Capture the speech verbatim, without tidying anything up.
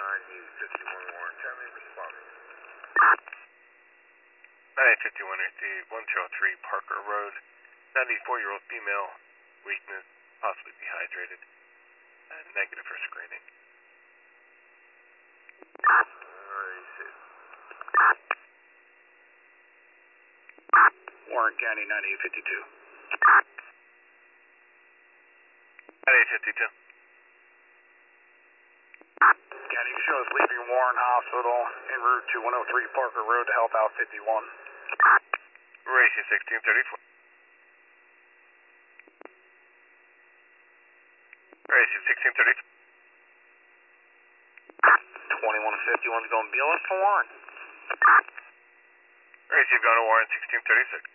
ninety fifty-one Warren County, responding. ninety fifty-one, receive one zero three Parker Road. ninety-four-year-old female, weakness, possibly dehydrated. Uh, negative for screening. Alright, sit. Warren County, ninety-eight fifty-two. ninety-eight fifty-two. County shows leaving Warren Hospital en route to one oh three Parker Road to help out fifty-one. Ratio sixteen thirty-four. Ratio sixteen thirty-four. twenty-one fifty-one's going B L S for Warren. Ratio going to Warren sixteen thirty-six.